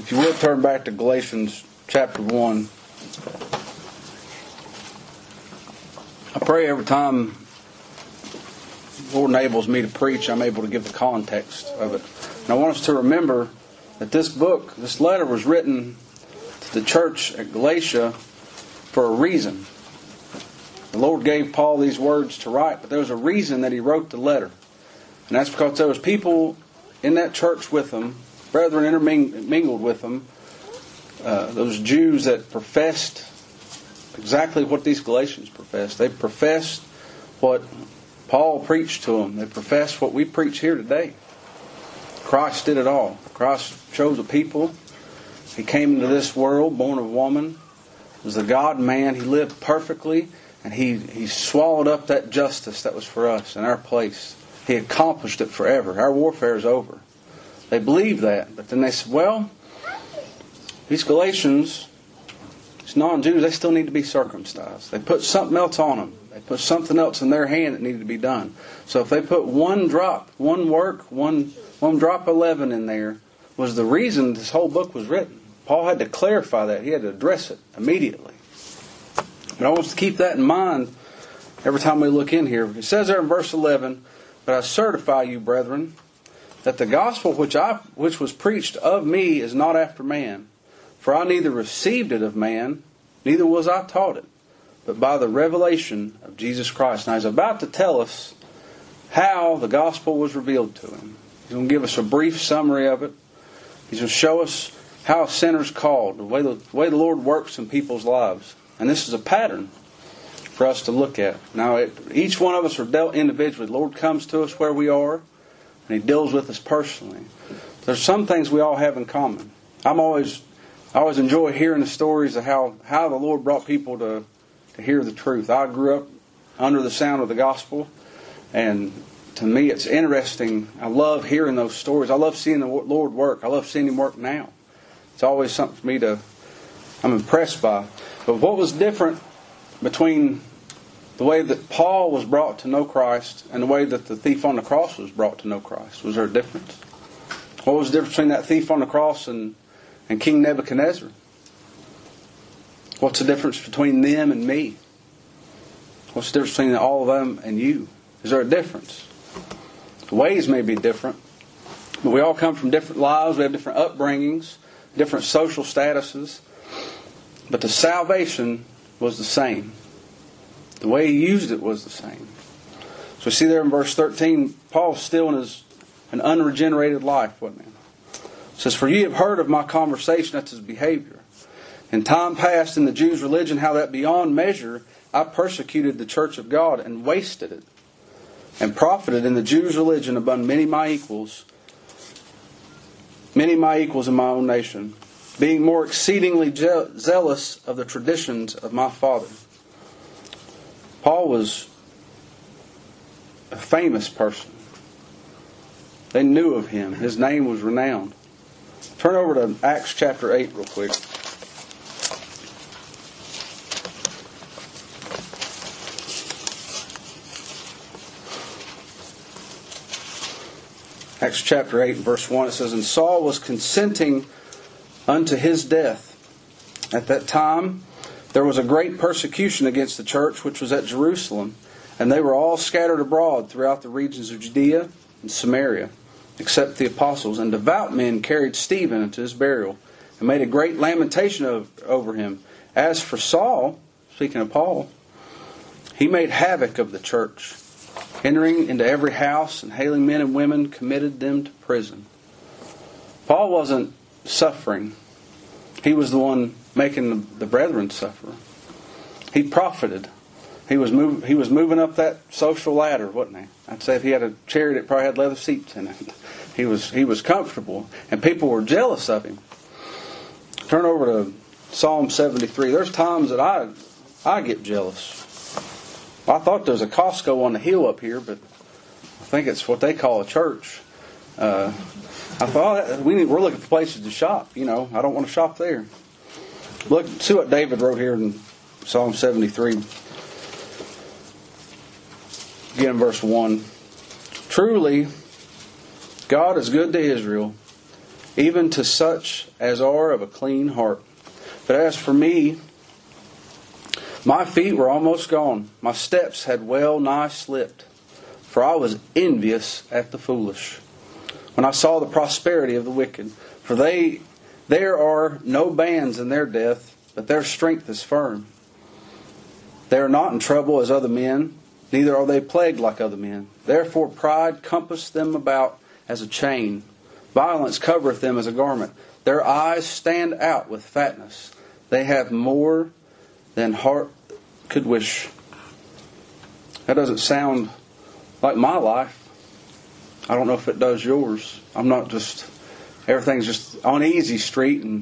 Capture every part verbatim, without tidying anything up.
If you would turn back to Galatians chapter one. I pray every time the Lord enables me to preach, I'm able to give the context of it. And I want us to remember that this book, this letter was written to the church at Galatia for a reason. The Lord gave Paul these words to write, but there was a reason that he wrote the letter. And that's because there was people in that church with them, brethren intermingled with them, uh, those Jews that professed exactly what these Galatians professed. They professed what Paul preached to them. They professed what we preach here today. Christ did it all. Christ chose a people. He came into this world, born of a woman. He was the God-man. He lived perfectly, and he, he swallowed up that justice that was for us in our place. He accomplished it forever. Our warfare is over. They believed that, but then they said, well, these Galatians, these non-Jews, they still need to be circumcised. They put something else on them. They put something else in their hand that needed to be done. So if they put one drop, one work, one one drop of leaven in there, was the reason this whole book was written. Paul had to clarify that. He had to address it immediately. But I want us to keep that in mind every time we look in here. It says there in verse eleven, "But I certify you, brethren, that the gospel which I which was preached of me is not after man. For I neither received it of man, neither was I taught it, but by the revelation of Jesus Christ." Now he's about to tell us how the gospel was revealed to him. He's going to give us a brief summary of it. He's going to show us how a sinner's called, the way the, the way the Lord works in people's lives. And this is a pattern for us to look at. Now, it, each one of us are dealt individually. The Lord comes to us where we are, and He deals with us personally. There's some things we all have in common. I'm always, I always enjoy hearing the stories of how, how the Lord brought people to, to hear the truth. I grew up under the sound of the gospel, and to me it's interesting. I love hearing those stories. I love seeing the Lord work. I love seeing Him work now. It's always something for me to, I'm impressed by. But what was different between the way that Paul was brought to know Christ and the way that the thief on the cross was brought to know Christ? Was there a difference? What was the difference between that thief on the cross and, and King Nebuchadnezzar? What's the difference between them and me? What's the difference between all of them and you? Is there a difference? The ways may be different, but we all come from different lives. We have different upbringings, different social statuses. But the salvation was the same. The way he used it was the same. So we see there in verse thirteen, Paul's still in his an unregenerated life, wasn't he? It says, "For ye have heard of my conversation," that's his behavior. "In time past in the Jews' religion, how that beyond measure I persecuted the church of God and wasted it, and profited in the Jews' religion above many my equals, many my equals in my own nation, being more exceedingly je- zealous of the traditions of my father." Paul was a famous person. They knew of him. His name was renowned. Turn over to Acts chapter eight real quick. Acts chapter eight, verse one, it says, "And Saul was consenting unto his death. At that time there was a great persecution against the church which was at Jerusalem, and they were all scattered abroad throughout the regions of Judea and Samaria, except the apostles. And devout men carried Stephen unto his burial, and made a great lamentation of, over him. As for Saul," speaking of Paul, "he made havoc of the church, entering into every house, and hailing men and women, committed them to prison." Paul wasn't suffering. He was the one making the, the brethren suffer. He profited. He was move, He was moving up that social ladder, wasn't he? I'd say if he had a chariot, it probably had leather seats in it. He was he was comfortable, and people were jealous of him. Turn over to Psalm seventy-three. There's times that I I get jealous. I thought there was a Costco on the hill up here, but I think it's what they call a church. Uh, I thought we need, we're looking for places to shop. You know, I don't want to shop there. Look, see what David wrote here in Psalm seventy-three. Again, verse one. "Truly, God is good to Israel, even to such as are of a clean heart. But as for me, my feet were almost gone. My steps had well nigh slipped. For I was envious at the foolish, when I saw the prosperity of the wicked. For they there are no bands in their death, but their strength is firm. They are not in trouble as other men, neither are they plagued like other men. Therefore pride compasseth them about as a chain. Violence covereth them as a garment. Their eyes stand out with fatness. They have more than heart could wish. That doesn't sound like my life. I don't know if it does yours. I'm not just, everything's just on easy street, and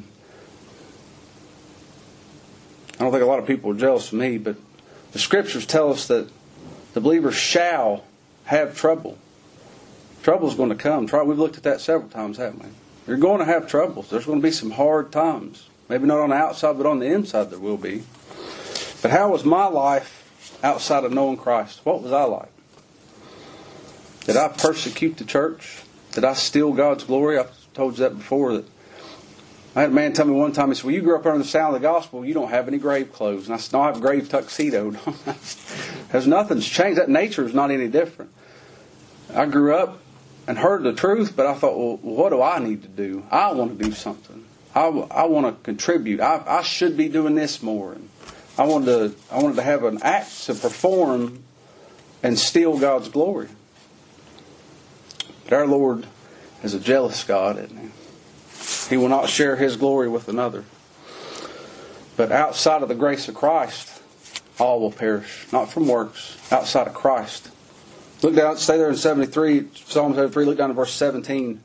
I don't think a lot of people are jealous of me, but the Scriptures tell us that the believer shall have trouble. Trouble's going to come. We've looked at that several times, haven't we? You're going to have troubles. There's going to be some hard times. Maybe not on the outside, but on the inside there will be. But how was my life outside of knowing Christ? What was I like? Did I persecute the church? Did I steal God's glory? I've told you that before. That I had a man tell me one time, he said, well, you grew up under the sound of the gospel, you don't have any grave clothes. And I said, no, I have a grave tuxedo. Because nothing's changed. That nature is not any different. I grew up and heard the truth, but I thought, well, what do I need to do? I want to do something. I, I want to contribute. I, I should be doing this more. And I wanted to, I wanted to have an act to perform and steal God's glory. But our Lord is a jealous God, isn't He? He will not share His glory with another. But outside of the grace of Christ, all will perish. Not from works, outside of Christ. Look down, stay there in seventy-three, Psalm seventy-three, look down to verse seventeen.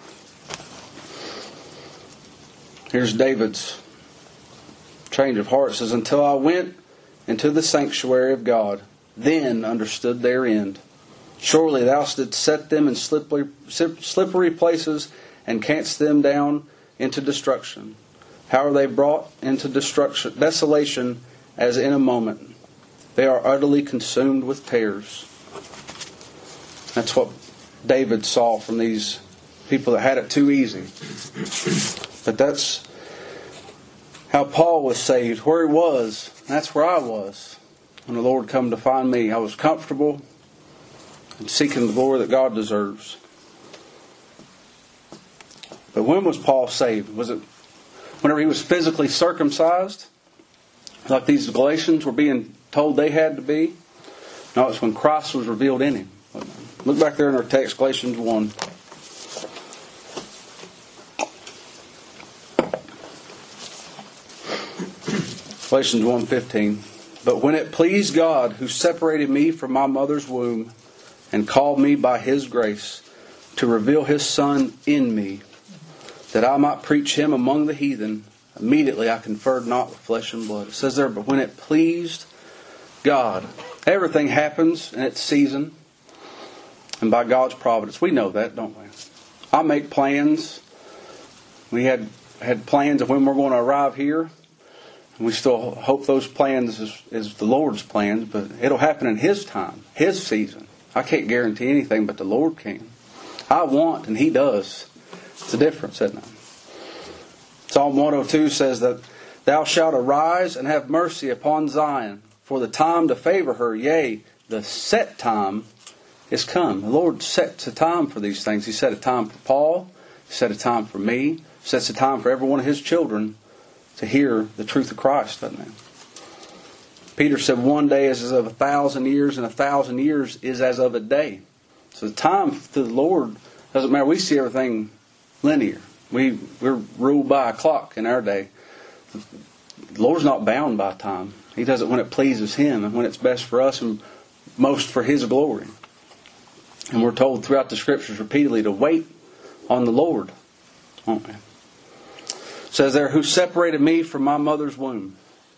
Here's David's change of heart. It says, until I went into the sanctuary of God, then understood their end. Surely thou didst set them in slippery, slippery places, and cast them down into destruction. How are they brought into destruction, desolation as in a moment? They are utterly consumed with tears. That's what David saw from these people that had it too easy. But that's how Paul was saved. Where he was, that's where I was when the Lord come to find me. I was comfortable and seeking the glory that God deserves. But when was Paul saved? Was it whenever he was physically circumcised, like these Galatians were being told they had to be? No, it's when Christ was revealed in him. Look back there in our text, Galatians one. Galatians one fifteen. But when it pleased God, who separated me from my mother's womb, and called me by His grace to reveal His Son in me, that I might preach Him among the heathen, immediately I conferred not with flesh and blood. It says there, but when it pleased God. Everything happens in its season and by God's providence. We know that, don't we? I make plans. We had had plans of when we're going to arrive here. We still hope those plans is, is the Lord's plans, but it'll happen in His time, His season. I can't guarantee anything, but the Lord can. I want, and He does. It's a difference, isn't it? Psalm one oh two says that, thou shalt arise and have mercy upon Zion, for the time to favor her, yea, the set time is come. The Lord sets a time for these things. He set a time for Paul. He set a time for me. He sets a time for every one of His children to hear the truth of Christ, doesn't He? Peter said one day is as of a thousand years, and a thousand years is as of a day. So the time to the Lord doesn't matter. We see everything linear. We, we're ruled by a clock in our day. The Lord's not bound by time. He does it when it pleases Him and when it's best for us and most for His glory. And we're told throughout the Scriptures repeatedly to wait on the Lord, aren't we? It says there, who separated me from my mother's womb.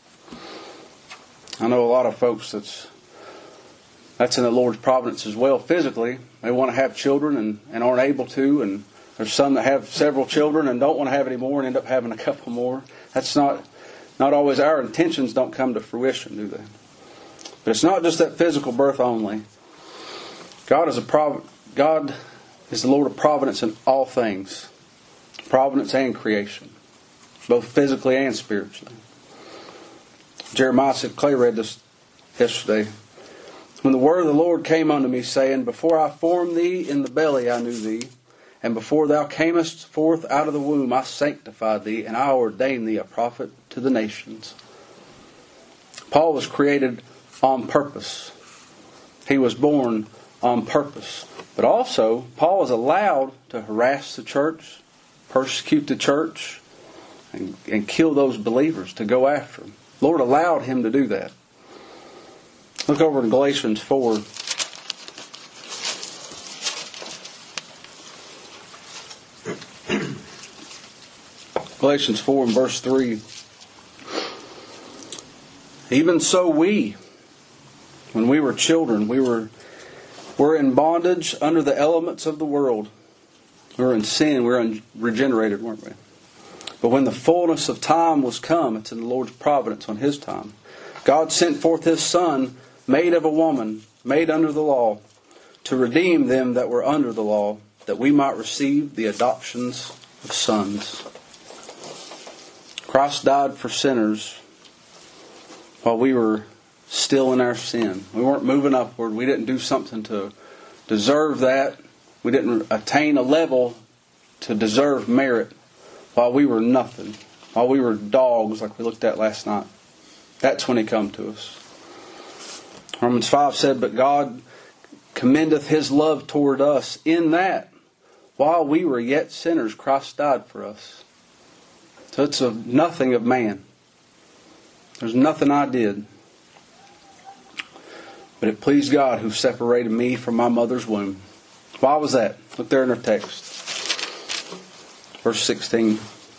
I know a lot of folks that's that's in the Lord's providence as well physically. They want to have children and, and aren't able to, and there's some that have several children and don't want to have any more and end up having a couple more. That's not not always our intentions don't come to fruition, do they? But it's not just that physical birth only. God is a prov- God is the Lord of providence in all things. providence and creation, both physically and spiritually. Jeremiah said, Clay read this yesterday. When the word of the Lord came unto me, saying, Before I formed thee in the belly I knew thee, and before thou camest forth out of the womb I sanctified thee, and I ordained thee a prophet to the nations. Paul was created on purpose. He was born on purpose. But also, Paul was allowed to harass the church, persecute the church, and, and kill those believers, to go after them. The Lord allowed him to do that. Look over in Galatians four. Galatians four and verse three. Even so we, when we were children, we were, were in bondage under the elements of the world. We were in sin. We were unregenerated, weren't we? But when the fullness of time was come, it's in the Lord's providence on His time, God sent forth His Son, made of a woman, made under the law, to redeem them that were under the law, that we might receive the adoptions of sons. Christ died for sinners while we were still in our sin. We weren't moving upward. We didn't do something to deserve that. We didn't attain a level to deserve merit while we were nothing. While we were dogs, like we looked at last night. That's when He come to us. Romans five said, But God commendeth His love toward us, in that, while we were yet sinners, Christ died for us. So it's a nothing of man. There's nothing I did. But it pleased God who separated me from my mother's womb. Why was that? Look there in our text. Verse sixteen.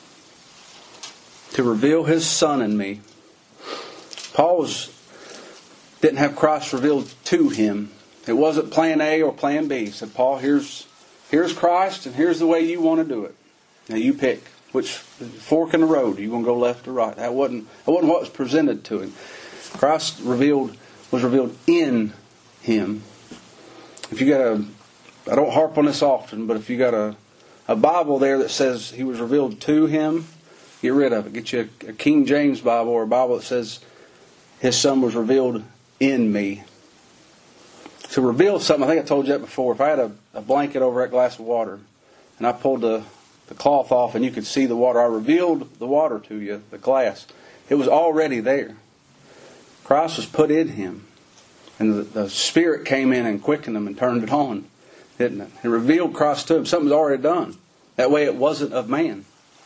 To reveal His Son in me. Paul was, didn't have Christ revealed to him. It wasn't plan A or plan B. He said, Paul, here's, here's Christ and here's the way you want to do it. Now you pick. Which fork in the road? Are you going to go left or right? That wasn't, that wasn't what was presented to him. Christ revealed was revealed in him. If you got a, I don't harp on this often, but if you got a, a Bible there that says He was revealed to him, get rid of it. Get you a, a King James Bible or a Bible that says His Son was revealed in me. To reveal something, I think I told you that before. If I had a, a blanket over that glass of water and I pulled the the cloth off and you could see the water, I revealed the water to you, the glass. It was already there. Christ was put in him. And the, the Spirit came in and quickened him and turned it on, didn't it? It revealed Christ to him. Something was already done. That way it wasn't of man.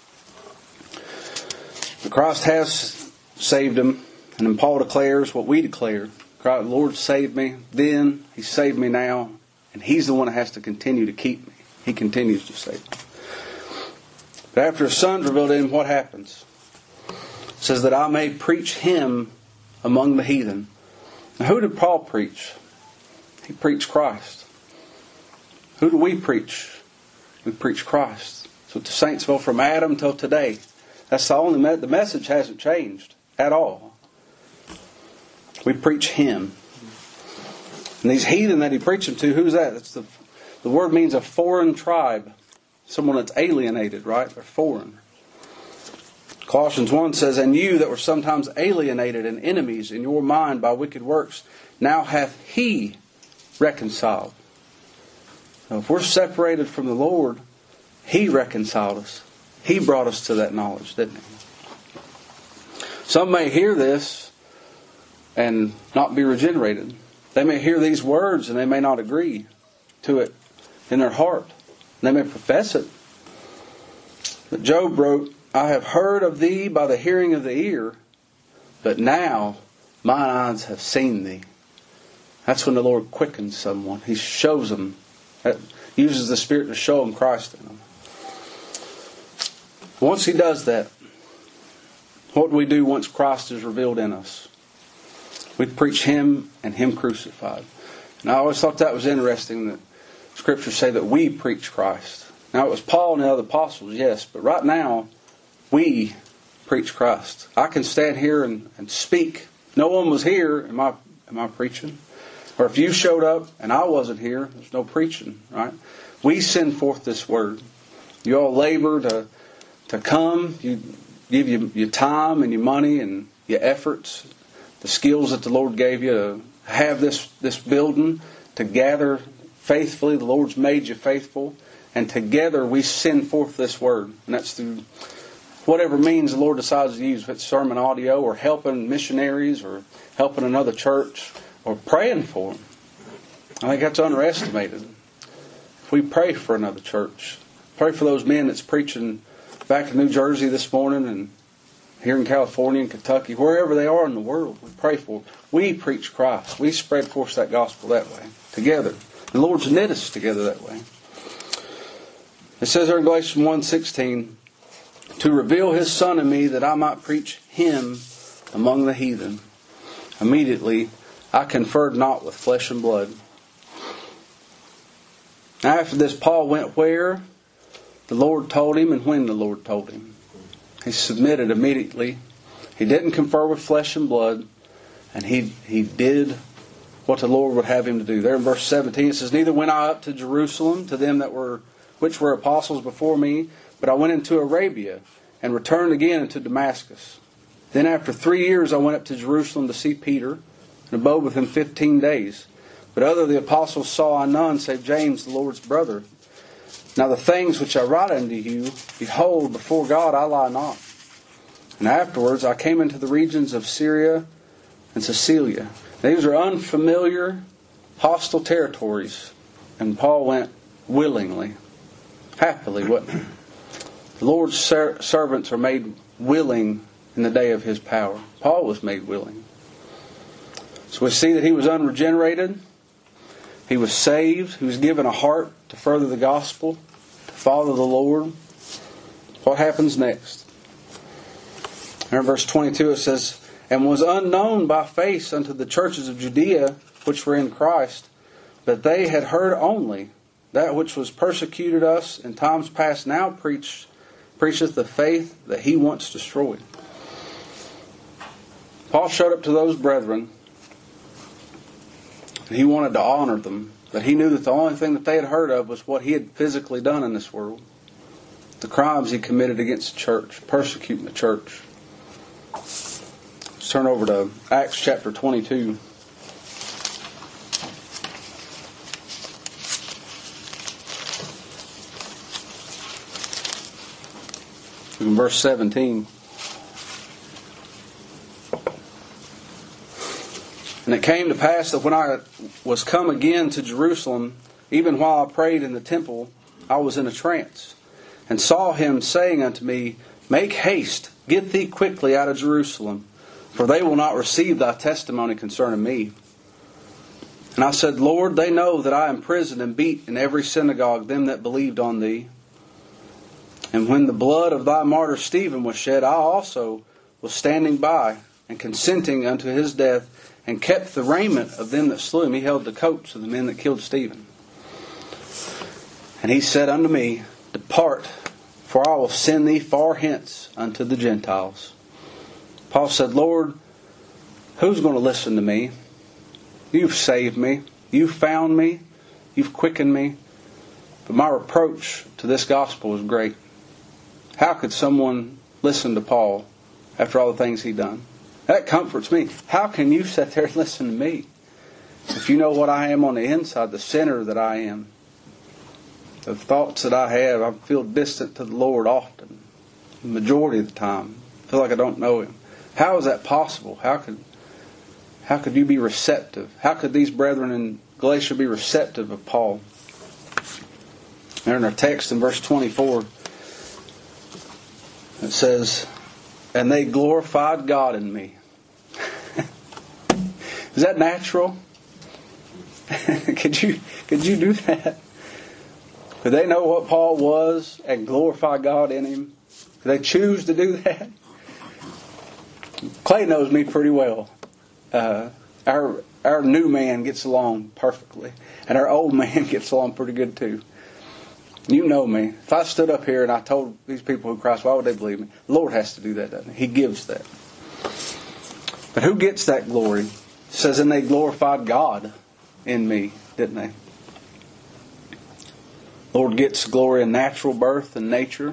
But Christ has saved him. And then Paul declares what we declare. Christ, the Lord saved me then. He saved me now. And He's the one that has to continue to keep me. He continues to save me. But after His Son's revealed in him, what happens? It says that I may preach Him among the heathen. Now who did Paul preach? He preached Christ. Who do we preach? We preach Christ. So the saints go from Adam till today. That's the only me- the message hasn't changed at all. We preach Him. And these heathen that he preached them to, who's that? It's the the word means a foreign tribe. Someone that's alienated, right? They're foreign. Colossians one says, And you that were sometimes alienated and enemies in your mind by wicked works, now hath He reconciled. Now, if we're separated from the Lord, He reconciled us. He brought us to that knowledge, didn't He? Some may hear this and not be regenerated. They may hear these words and they may not agree to it in their heart. They may profess it. But Job wrote, I have heard of thee by the hearing of the ear, but now mine eyes have seen thee. That's when the Lord quickens someone. He shows them, uses the Spirit to show them Christ in them. Once He does that, what do we do once Christ is revealed in us? We preach Him and Him crucified. And I always thought that was interesting that Scriptures say that we preach Christ. Now it was Paul and the other apostles, yes, but right now we preach Christ. I can stand here and, and speak. No one was here. Am I, am I preaching? Or if you showed up and I wasn't here, there's no preaching, right? We send forth this word. You all labor to to come. You give you, your time and your money and your efforts, the skills that the Lord gave you to have this, this building, to gather faithfully. The Lord's made you faithful. And together we send forth this word. And that's through whatever means the Lord decides to use. If it's sermon audio or helping missionaries or helping another church or praying for them. I think that's underestimated. If we pray for another church, pray for those men that's preaching back in New Jersey this morning and here in California and Kentucky, wherever they are in the world, we pray for them. We preach Christ. We spread forth that gospel that way, together. The Lord's knit us together that way. It says there in Galatians one sixteen, to reveal His Son in me that I might preach Him among the heathen. Immediately I conferred not with flesh and blood. Now after this, Paul went where the Lord told him and when the Lord told him. He submitted immediately. He didn't confer with flesh and blood. And he, he did what the Lord would have him to do. There in verse seventeen it says, neither went I up to Jerusalem to them that were which were apostles before me, but I went into Arabia and returned again into Damascus. Then after three years I went up to Jerusalem to see Peter and abode with him fifteen days. But other of the apostles saw I none save James, the Lord's brother. Now the things which I write unto you, behold, before God I lie not. And afterwards I came into the regions of Syria and Cilicia. These are unfamiliar, hostile territories. And Paul went willingly, happily. What the Lord's ser- servants are made willing in the day of His power. Paul was made willing. So we see that he was unregenerated. He was saved. He was given a heart to further the gospel, to follow the Lord. What happens next? In verse twenty-two it says, and was unknown by face unto the churches of Judea which were in Christ, but they had heard only that which was persecuted us in times past now preached, preacheth the faith that he once destroyed. Paul showed up to those brethren. He wanted to honor them, but he knew that the only thing that they had heard of was what he had physically done in this world. The crimes he committed against the church, persecuting the church. Let's turn over to Acts chapter twenty-two. In verse seventeen. And it came to pass that when I was come again to Jerusalem, even while I prayed in the temple, I was in a trance, and saw him saying unto me, make haste, get thee quickly out of Jerusalem, for they will not receive thy testimony concerning me. And I said, Lord, they know that I imprisoned and beat in every synagogue them that believed on thee. And when the blood of thy martyr Stephen was shed, I also was standing by, and consenting unto his death, and kept the raiment of them that slew him. He held the coats of the men that killed Stephen. And he said unto me, depart, for I will send thee far hence unto the Gentiles. Paul said, Lord, who's going to listen to me? You've saved me. You've found me. You've quickened me. But my reproach to this gospel is great. How could someone listen to Paul after all the things he'd done? That comforts me. How can you sit there and listen to me? If you know what I am on the inside, the sinner that I am, the thoughts that I have, I feel distant to the Lord often. The majority of the time. I feel like I don't know Him. How is that possible? How could, how could you be receptive? How could these brethren in Galatia be receptive of Paul? There in our text in verse twenty-four, it says, and they glorified God in me. Is that natural? could you could you do that? Could they know what Paul was and glorify God in him? Could they choose to do that? Clay knows me pretty well. Uh, our our new man gets along perfectly, and our old man gets along pretty good too. You know me. If I stood up here and I told these people who Christ, why would they believe me? The Lord has to do that, doesn't He? He gives that. But who gets that glory? It says, and they glorified God in me, didn't they? Lord gets glory in natural birth and nature.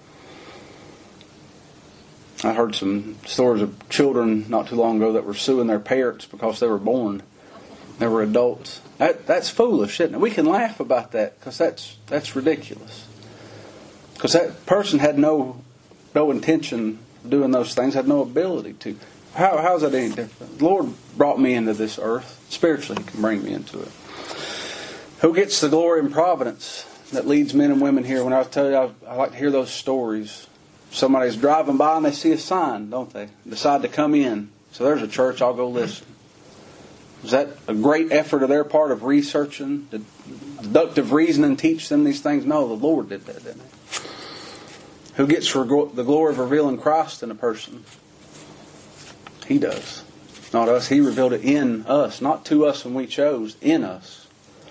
I heard some stories of children not too long ago that were suing their parents because they were born. They were adults. That, that's foolish, isn't it? We can laugh about that because that's that's ridiculous. Because that person had no no intention of doing those things, had no ability to. How how is that any different? The Lord brought me into this earth. Spiritually, He can bring me into it. Who gets the glory and providence that leads men and women here? When I tell you, I, I like to hear those stories. Somebody's driving by and they see a sign, don't they? Decide to come in. So there's a church, I'll go listen. Is that a great effort of their part of researching, deductive reasoning, teach them these things? No, the Lord did that, didn't He? Who gets the glory of revealing Christ in a person? He does. Not us. He revealed it in us. Not to us when we chose. In us.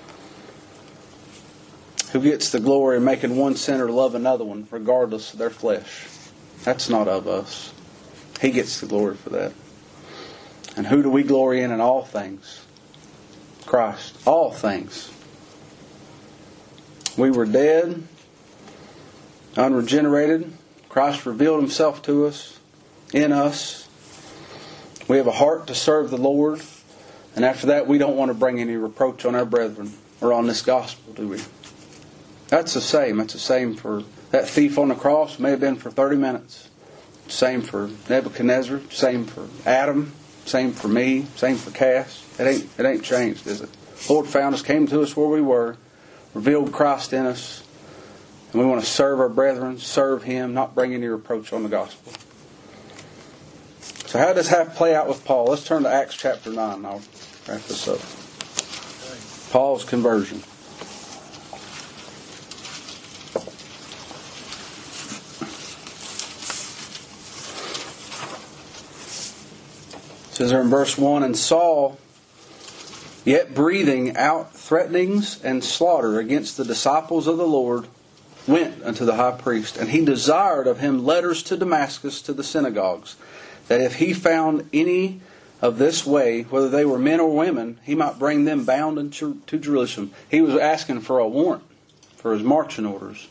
Who gets the glory of making one sinner love another one regardless of their flesh? That's not of us. He gets the glory for that. And who do we glory in in all things? Christ. All things. We were dead, unregenerated. Christ revealed Himself to us, in us. We have a heart to serve the Lord. And after that, we don't want to bring any reproach on our brethren or on this gospel, do we? That's the same. That's the same for that thief on the cross. May have been for thirty minutes. Same for Nebuchadnezzar. Same for Adam. Same for me. Same for Cass. It ain't, it ain't changed, is it? The Lord found us, came to us where we were, revealed Christ in us, and we want to serve our brethren, serve Him, not bring any reproach on the gospel. So how does that play out with Paul? Let's turn to Acts chapter nine. I'll wrap this up. Paul's conversion. It says there in verse one, and Saul, yet breathing out threatenings and slaughter against the disciples of the Lord, went unto the high priest, and he desired of him letters to Damascus to the synagogues, that if he found any of this way, whether they were men or women, he might bring them bound into to Jerusalem. He was asking for a warrant for his marching orders.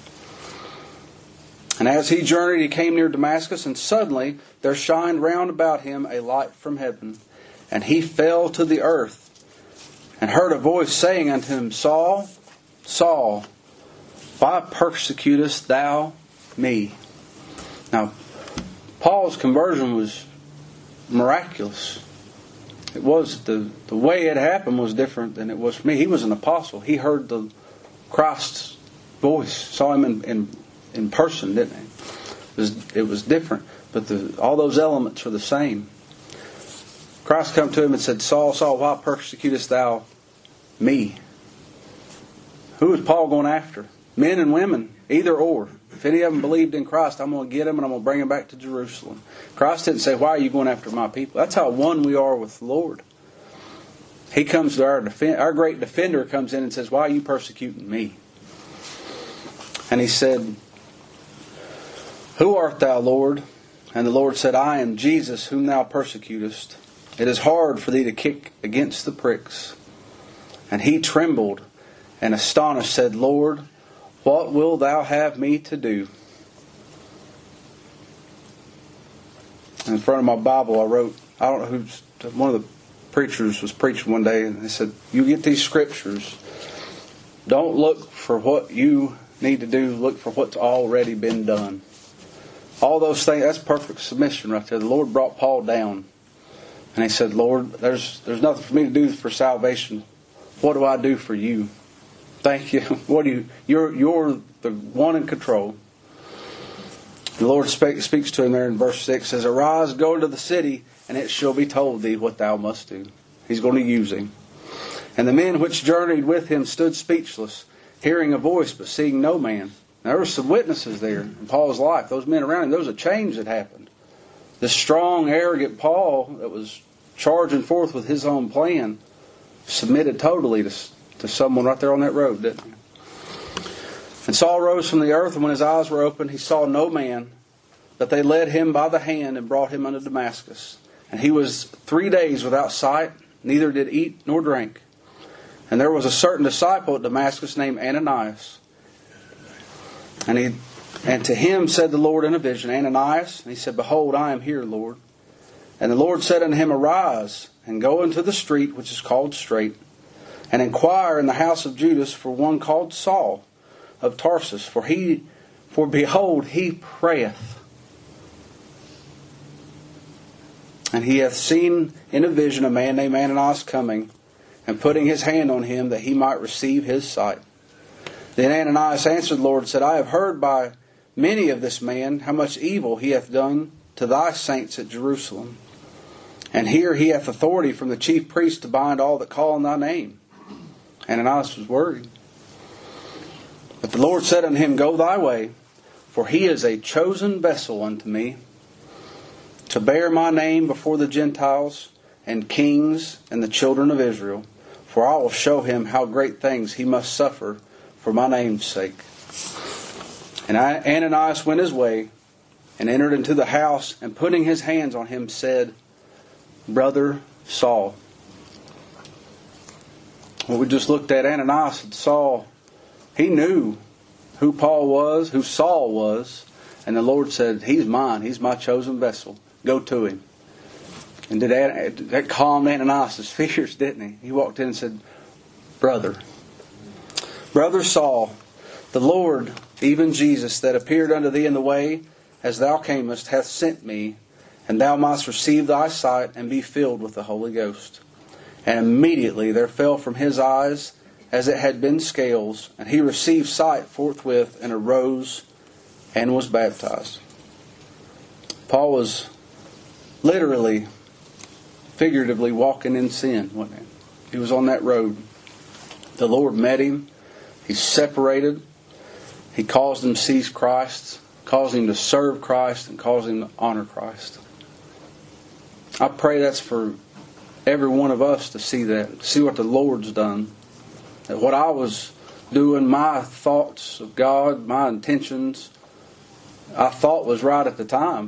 And as he journeyed, he came near Damascus, and suddenly there shined round about him a light from heaven. And he fell to the earth, and heard a voice saying unto him, Saul, Saul, why persecutest thou me? Now, Paul's conversion was miraculous. It was the the way it happened was different than it was for me. He was an apostle. He heard the Christ's voice, saw Him in, in in person, didn't he? It was, it was different, but the, all those elements were the same. Christ come to him and said, Saul, Saul, why persecutest thou me? Who is Paul going after? Men and women, either or. If any of them believed in Christ, I'm going to get them and I'm going to bring them back to Jerusalem. Christ didn't say, why are you going after my people? That's how one we are with the Lord. He comes to our defense. Our great defender comes in and says, why are you persecuting me? And he said, who art thou, Lord? And the Lord said, I am Jesus, whom thou persecutest. It is hard for thee to kick against the pricks. And he trembled and astonished said, Lord, what wilt thou have me to do? In front of my Bible I wrote, I don't know who's, one of the preachers was preaching one day, and they said, you get these scriptures, don't look for what you need to do, look for what's already been done. All those things, that's perfect submission right there. The Lord brought Paul down. And he said, Lord, there's there's nothing for me to do for salvation. What do I do for you? Thank you. What do you you're you're the one in control. The Lord speak, speaks to him there in verse six, says, arise, go into the city, and it shall be told thee what thou must do. He's going to use him. And the men which journeyed with him stood speechless, hearing a voice, but seeing no man. There were some witnesses there in Paul's life. Those men around him, there was a change that happened. This strong, arrogant Paul that was charging forth with his own plan submitted totally to, to someone right there on that road, didn't he? And Saul rose from the earth, and when his eyes were opened, he saw no man, but they led him by the hand and brought him unto Damascus. And he was three days without sight, neither did eat nor drink. And there was a certain disciple at Damascus named Ananias. And he and to him said the Lord in a vision, Ananias. And he said, Behold, I am here, Lord. And the Lord said unto him, Arise, and go into the street which is called Straight, and inquire in the house of Judas for one called Saul of Tarsus. For he, for behold, he prayeth. And he hath seen in a vision a man named Ananias coming, and putting his hand on him, that he might receive his sight. Then Ananias answered the Lord and said, I have heard by many of this man how much evil he hath done to thy saints at Jerusalem. And here he hath authority from the chief priest to bind all that call on thy name. Ananias was worried. But the Lord said unto him, Go thy way, for he is a chosen vessel unto me, to bear my name before the Gentiles and kings and the children of Israel. For I will show him how great things he must suffer for my name's sake. And Ananias went his way, and entered into the house, and putting his hands on him said, Brother Saul. Well, we just looked at Ananias and Saul. He knew who Paul was, who Saul was. And the Lord said, He's mine. He's my chosen vessel. Go to him. And did that, that calmed Ananias' fears, didn't he? He walked in and said, Brother. Brother Saul, the Lord, even Jesus, that appeared unto thee in the way, as thou camest, hath sent me, and thou mightst receive thy sight, and be filled with the Holy Ghost. And immediately there fell from his eyes, as it had been scales, and he received sight forthwith, and arose, and was baptized. Paul was literally, figuratively walking in sin, wasn't he? He was on that road. The Lord met him. He separated. He caused him to see Christ, caused him to serve Christ, and caused him to honor Christ. I pray that's for every one of us to see that, to see what the Lord's done. That what I was doing, my thoughts of God, my intentions, I thought was right at the time.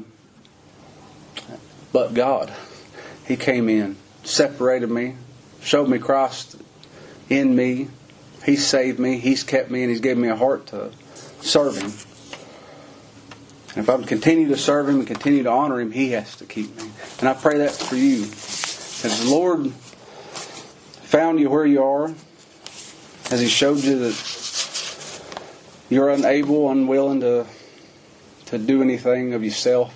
But God, He came in, separated me, showed me Christ in me. He saved me, He's kept me, and He's given me a heart to serve Him. And if I continue to serve Him and continue to honor Him, He has to keep me. And I pray that for you. As the Lord found you where you are, as He showed you that you're unable, unwilling to, to do anything of yourself,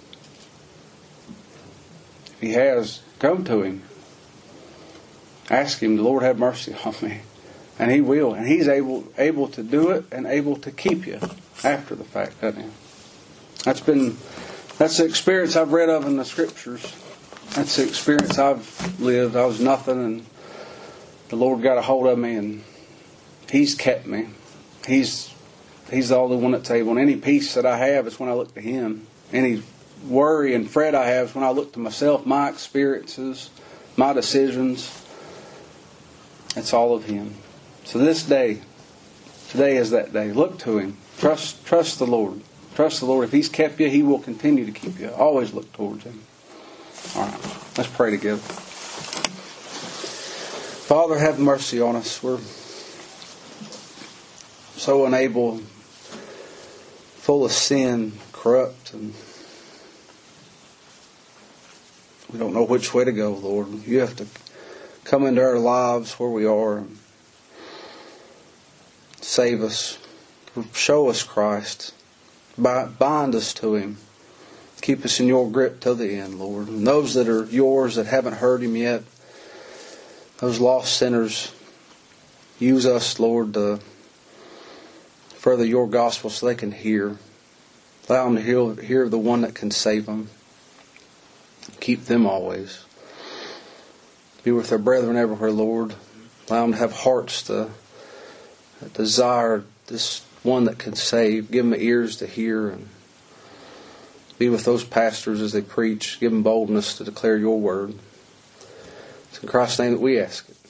if He has, come to Him. Ask Him, Lord, have mercy on me. And He will. And He's able able to do it and able to keep you after the fact, doesn't He? That's been that's the experience I've read of in the Scriptures. That's the experience I've lived. I was nothing, and the Lord got a hold of me, and He's kept me. He's He's the only one that's able. And any peace that I have is when I look to Him. Any worry and fret I have is when I look to myself, my experiences, my decisions. It's all of Him. So this day, today is that day. Look to Him. Trust, trust the Lord. Trust the Lord. If He's kept you, He will continue to keep you. Always look towards Him. All right, let's pray together. Father, have mercy on us. We're so unable, full of sin, corrupt, and we don't know which way to go, Lord. You have to come into our lives where we are and save us. Show us Christ. Bind us to Him. Keep us in your grip till the end, Lord. And those that are yours that haven't heard Him yet, those lost sinners, use us, Lord, to further your gospel so they can hear. Allow them to hear, hear the one that can save them. Keep them always. Be with their brethren everywhere, Lord. Allow them to have hearts to desire this one that can save. Give them ears to hear. And be with those pastors as they preach. Give them boldness to declare your word. It's in Christ's name that we ask it.